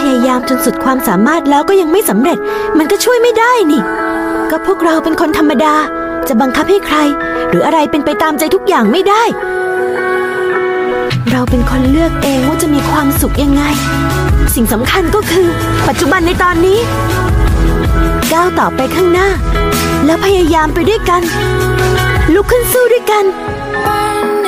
ยายามจนสุดความสามารถแล้วก็ยังไม่สำเร็จมันก็ช่วยไม่ได้นี่ก็พวกเราเป็นคนธรรมดาจะบังคับให้ใครหรืออะไรเป็นไปตามใจทุกอย่างไม่ได้เราเป็นคนเลือกเองว่าจะมีความสุขยังไงสิ่งสำคัญก็คือปัจจุบันในตอนนี้ก้าวต่อไปข้างหน้าแล้วพยายามไปด้วยกันลุกขึ้นสู้ด้วยกัน